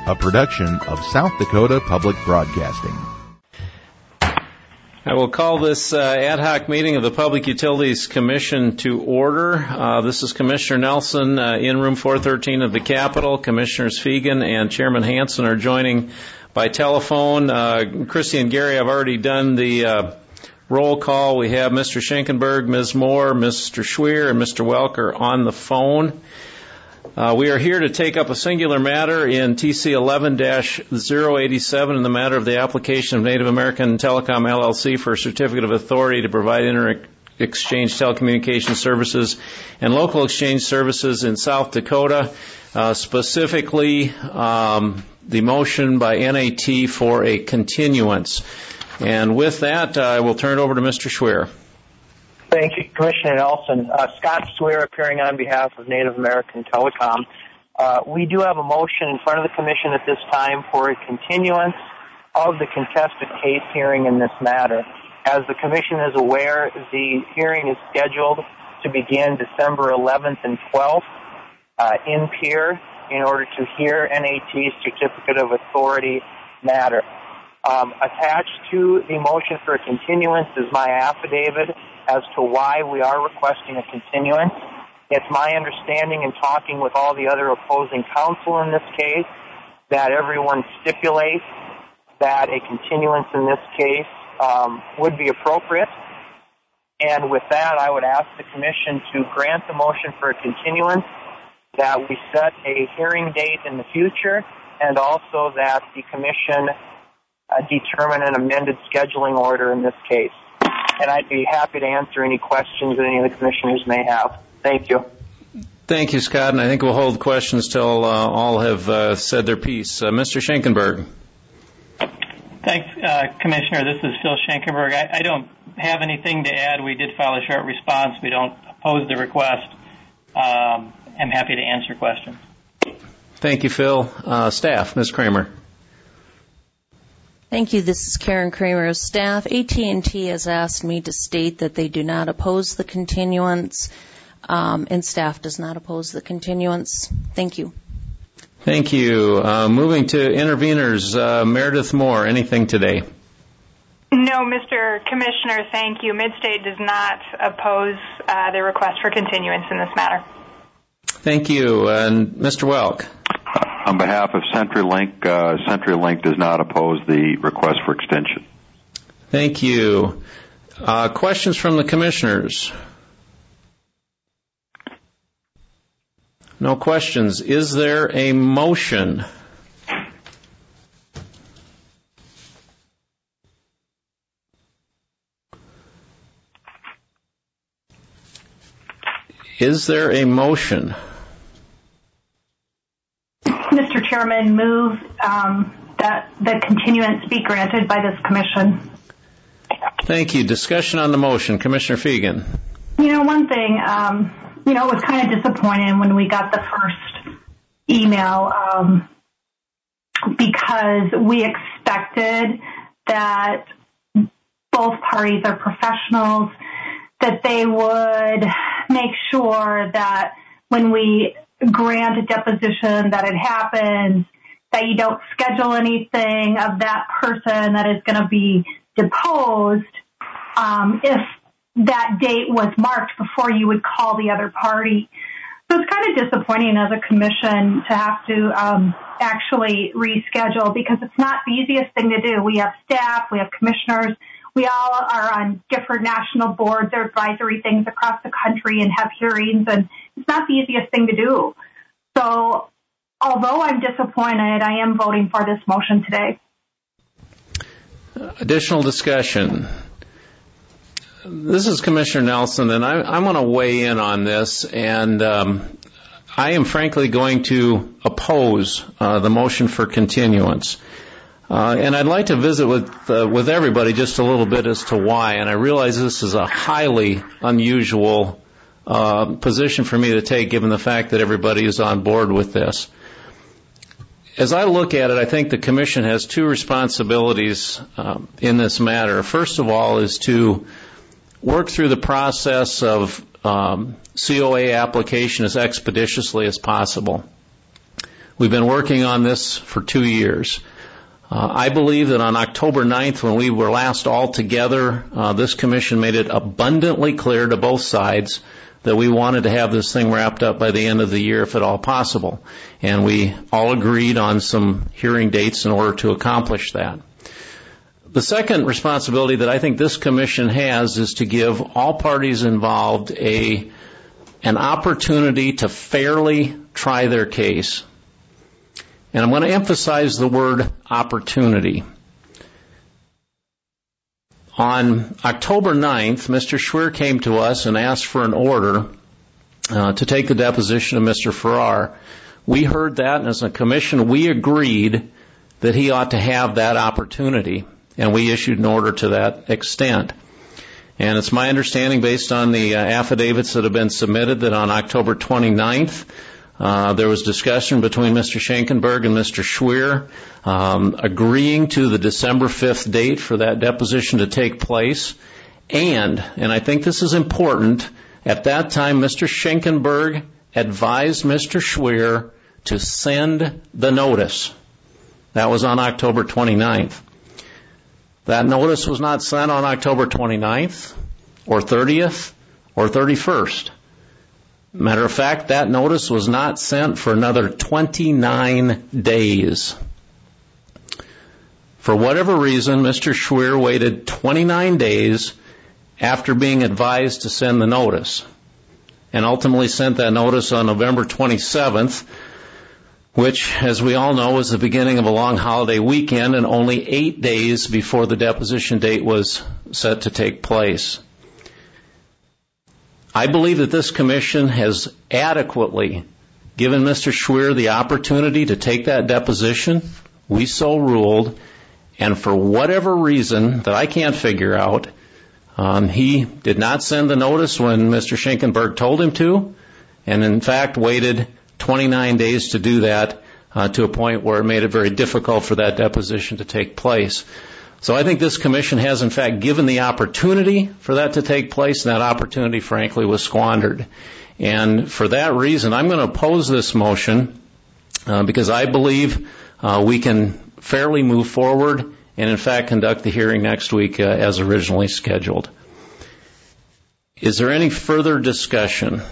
a production of South Dakota Public Broadcasting. I will call this ad hoc meeting of the Public Utilities Commission to order. This is Commissioner Nelson in room 413 of the Capitol. Commissioners Fegan and Chairman Hansen are joining by telephone. Christy and Gary have already done the roll call. We have Mr. Schenkenberg, Ms. Moore, Mr. Schweer, and Mr. Welker on the phone. We are here to take up a singular matter in TC 11-087 in the matter of the application of Native American Telecom LLC for a certificate of authority to provide inter-exchange telecommunications services and local exchange services in South Dakota, specifically the motion by NAT for a continuance. And with that, I will turn it over to Mr. Schweer. Thank you, Commissioner Nelson. Scott Schweer appearing on behalf of Native American Telecom. We do have a motion in front of the Commission at this time for a continuance of the contested case hearing in this matter. As the Commission is aware, the hearing is scheduled to begin December 11th and 12th in Pierre in order to hear NAT's Certificate of Authority matter. Attached to the motion for a continuance is my affidavit as to why we are requesting a continuance. It's my understanding in talking with all the other opposing counsel in this case that everyone stipulates that a continuance in this case would be appropriate. And with that, I would ask the Commission to grant the motion for a continuance, that we set a hearing date in the future, and also that the Commission determine an amended scheduling order in this case. And I'd be happy to answer any questions that any of the commissioners may have. Thank you. Thank you, Scott, and I think we'll hold questions till all have said their piece. Mr. Schenkenberg. Thanks, Commissioner. This is Phil Schenkenberg. I don't have anything to add. We did file a short response. We don't oppose the request. I'm happy to answer questions. Thank you, Phil. Staff, Ms. Kramer. Thank you. This is Karen Kramer of staff. AT&T has asked me to state that they do not oppose the continuance, and staff does not oppose the continuance. Thank you. Thank you. Moving to interveners, Meredith Moore, anything today? No, Mr. Commissioner, thank you. Midstate does not oppose the request for continuance in this matter. Thank you. And Mr. Welk. On behalf of CenturyLink, CenturyLink does not oppose the request for extension. Thank you. Questions from the commissioners? No questions. Is there a motion? Is there a motion? Mr. Chairman, move that the continuance be granted by this commission. Thank you. Discussion on the motion. Commissioner Fegan. One thing, it was kind of disappointing when we got the first email because we expected that both parties are professionals, that they would make sure that when we grant a deposition that it happens, that you don't schedule anything of that person that is going to be deposed if that date was marked before you would call the other party. So it's kind of disappointing as a commission to have to actually reschedule because it's not the easiest thing to do. We have staff, we have commissioners, we all are on different national boards or advisory things across the country and have hearings, and it's not the easiest thing to do. So although I'm disappointed, I am voting for this motion today. Additional discussion. This is Commissioner Nelson, and I want to weigh in on this, and I am frankly going to oppose the motion for continuance. And I'd like to visit with everybody just a little bit as to why, and I realize this is a highly unusual position for me to take given the fact that everybody is on board with this. As I look at it, I think the Commission has two responsibilities in this matter. First of all is to work through the process of COA application as expeditiously as possible. We've been working on this for 2 years. I believe that on October 9th, when we were last all together, this commission made it abundantly clear to both sides that we wanted to have this thing wrapped up by the end of the year if at all possible. And we all agreed on some hearing dates in order to accomplish that. The second responsibility that I think this commission has is to give all parties involved an opportunity to fairly try their case. And I'm going to emphasize the word opportunity. On October 9th, Mr. Schwer came to us and asked for an order to take the deposition of Mr. Farrar. We heard that, and as a commission, we agreed that he ought to have that opportunity, and we issued an order to that extent. And it's my understanding, based on the affidavits that have been submitted, that on October 29th, there was discussion between Mr. Schenkenberg and Mr. Schwer agreeing to the December 5th date for that deposition to take place. And I think this is important, at that time Mr. Schenkenberg advised Mr. Schwer to send the notice. That was on October 29th. That notice was not sent on October 29th or 30th or 31st. Matter of fact, that notice was not sent for another 29 days. For whatever reason, Mr. Schwer waited 29 days after being advised to send the notice, and ultimately sent that notice on November 27th, which, as we all know, was the beginning of a long holiday weekend and only 8 days before the deposition date was set to take place. I believe that this commission has adequately given Mr. Schwer the opportunity to take that deposition. We so ruled, and for whatever reason that I can't figure out, he did not send the notice when Mr. Schenkenberg told him to, and in fact waited 29 days to do that, to a point where it made it very difficult for that deposition to take place. So I think this commission has, in fact, given the opportunity for that to take place, and that opportunity, frankly, was squandered. And for that reason, I'm going to oppose this motion because I believe we can fairly move forward and, in fact, conduct the hearing next week as originally scheduled. Is there any further discussion?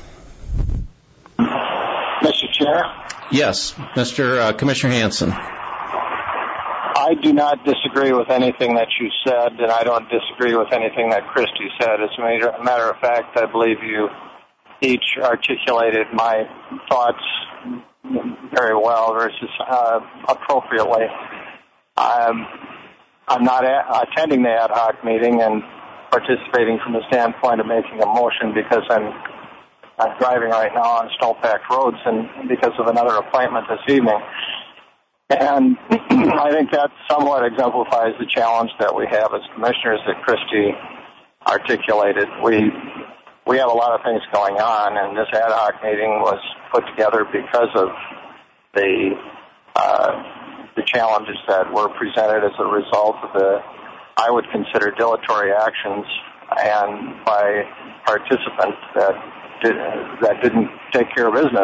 Mr. Chair? Yes, Mr. Commissioner Hanson. I do not disagree with anything that you said, and I don't disagree with anything that Christy said. As a matter of fact, I believe you each articulated my thoughts very well versus appropriately. I'm not attending the ad hoc meeting and participating from the standpoint of making a motion because I'm driving right now on snow-packed roads and because of another appointment this evening. And I think that somewhat exemplifies the challenge that we have as commissioners that Christy articulated. We have a lot of things going on, and this ad hoc meeting was put together because of the challenges that were presented as a result of the, I would consider, dilatory actions and by participants that didn't take care of business.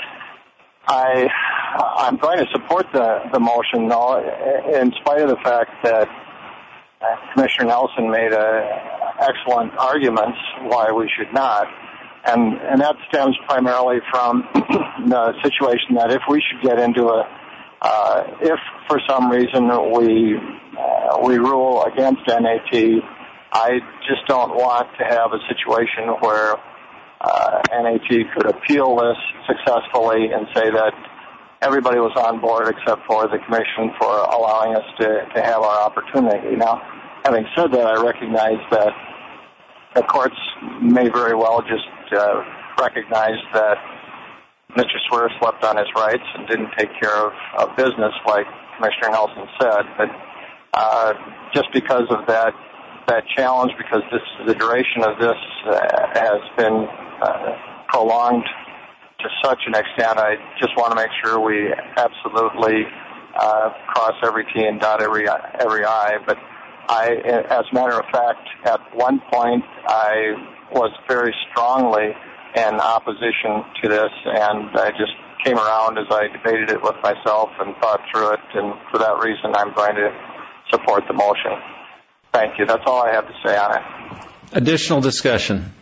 I'm going to support the motion, though, in spite of the fact that Commissioner Nelson made excellent arguments why we should not, and that stems primarily from the situation that if we should get into if for some reason we rule against NAT, I just don't want to have a situation where NAT could appeal this successfully and say that everybody was on board except for the commission for allowing us to have our opportunity. Now, having said that, I recognize that the courts may very well just recognize that Mr. Schwer slept on his rights and didn't take care of business, like Commissioner Nelson said. But just because of that challenge, because the duration of this has been prolonged to such an extent, I just want to make sure we absolutely cross every T and dot every I. But as a matter of fact, at one point I was very strongly in opposition to this, and I just came around as I debated it with myself and thought through it, and for that reason I'm going to support the motion. Thank you. That's all I have to say on it. Additional discussion.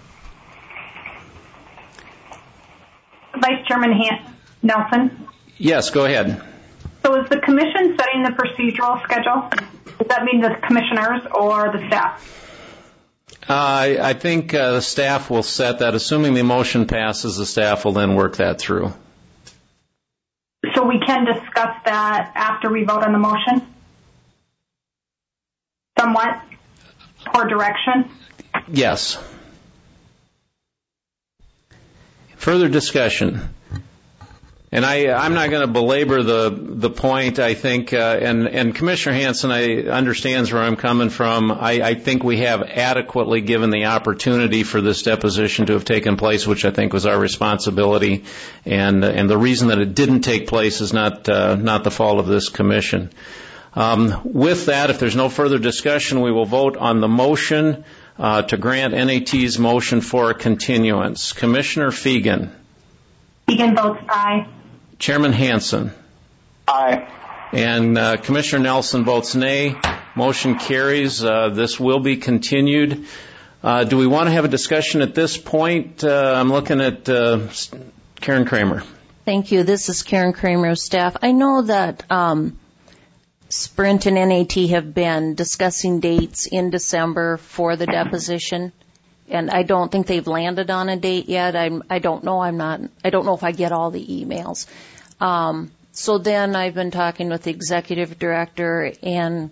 Vice Chairman Nelson? Yes, go ahead. So is the commission setting the procedural schedule? Does that mean the commissioners or the staff? I think the staff will set that. Assuming the motion passes, the staff will then work that through. So we can discuss that after we vote on the motion? Somewhat? Or direction? Yes. Further discussion. And I'm not going to belabor the point. I think, and Commissioner Hanson, understands where I'm coming from. I think we have adequately given the opportunity for this deposition to have taken place, which I think was our responsibility. And the reason that it didn't take place is not the fault of this commission. With that, if there's no further discussion, we will vote on the motion to grant NAT's motion for a continuance. Commissioner Fegan. Fegan votes aye. Chairman Hanson. Aye. And Commissioner Nelson votes nay. Motion carries. This will be continued. Do we want to have a discussion at this point? I'm looking at Karen Kramer. Thank you. This is Karen Kramer of staff. I know that Sprint and NAT have been discussing dates in December for the deposition, and I don't think they've landed on a date yet. I don't know. I don't know if I get all the emails. So then I've been talking with the executive director, and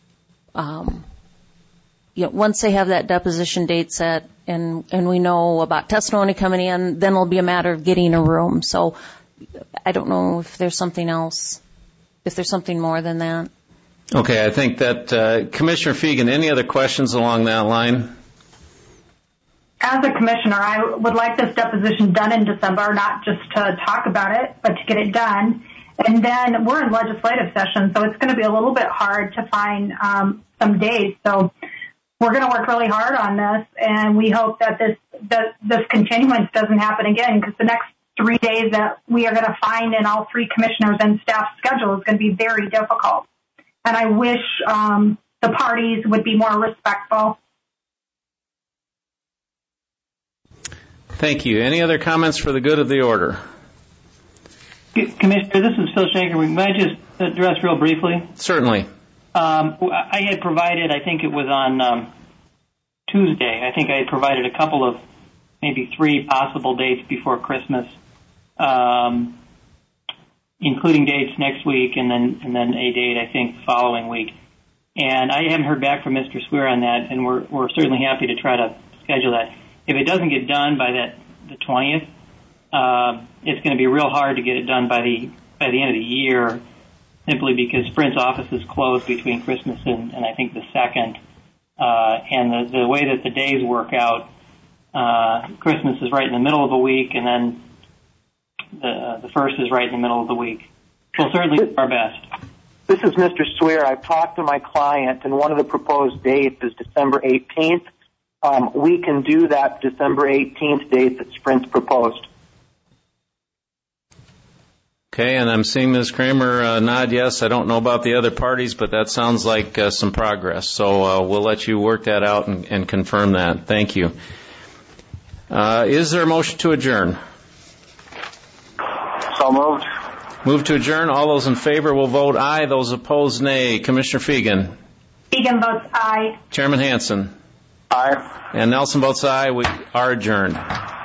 once they have that deposition date set, and we know about testimony coming in, then it'll be a matter of getting a room. So I don't know if there's something else, if there's something more than that. Okay, I think that Commissioner Fegan, any other questions along that line? As a commissioner, I would like this deposition done in December, not just to talk about it, but to get it done. And then we're in legislative session, so it's going to be a little bit hard to find some days. So we're going to work really hard on this, and we hope that this continuance doesn't happen again, because the next 3 days that we are going to find in all three commissioners and staff schedule is going to be very difficult. And I wish the parties would be more respectful. Thank you. Any other comments for the good of the order? Commissioner, this is Phil Shanker. May I just address real briefly? Certainly. I had provided, I think it was on Tuesday, I think I had provided a couple of, maybe 3 possible dates before Christmas, including dates next week and then a date, I think, the following week. And I haven't heard back from Mr. Swear on that, and we're certainly happy to try to schedule that. If it doesn't get done by the 20th, it's going to be real hard to get it done by the end of the year, simply because Sprint's office is closed between Christmas and I think the 2nd. And the way that the days work out, Christmas is right in the middle of the week, and then the 1st is right in the middle of the week. We'll certainly do our best. This is Mr. Swear. I've talked to my client, and one of the proposed dates is December 18th. We can do that December 18th date that Sprint's proposed. Okay, and I'm seeing Ms. Kramer nod yes. I don't know about the other parties, but that sounds like some progress. So we'll let you work that out and confirm that. Thank you. Is there a motion to adjourn? So moved. Move to adjourn. All those in favor will vote aye. Those opposed, nay. Commissioner Fegan. Fegan votes aye. Chairman Hanson. Aye. And Nelson votes aye. We are adjourned.